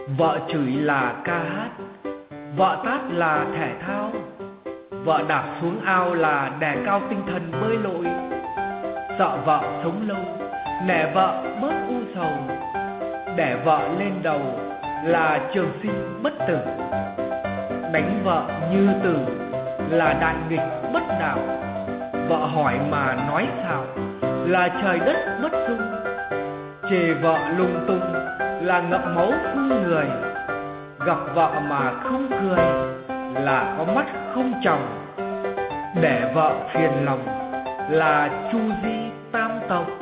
Vợ chửi là ca hát, vợ tát là thể thao, vợ đạp xuống ao là đề cao tinh thần bơi lội. Sợ vợ sống lâu, nể vợ bớt u sầu, để vợ lên đầu là trường sinh bất tử. Đánh vợ như tử là đại nghịch bất đạo, vợ hỏi mà nói xạo là trời đất bất dung. Chê vợ lung tung là ngậm máu phun người, gặp vợ mà không cười là có mắt không tròng. Để vợ phiền lòng là chu di tam tộc.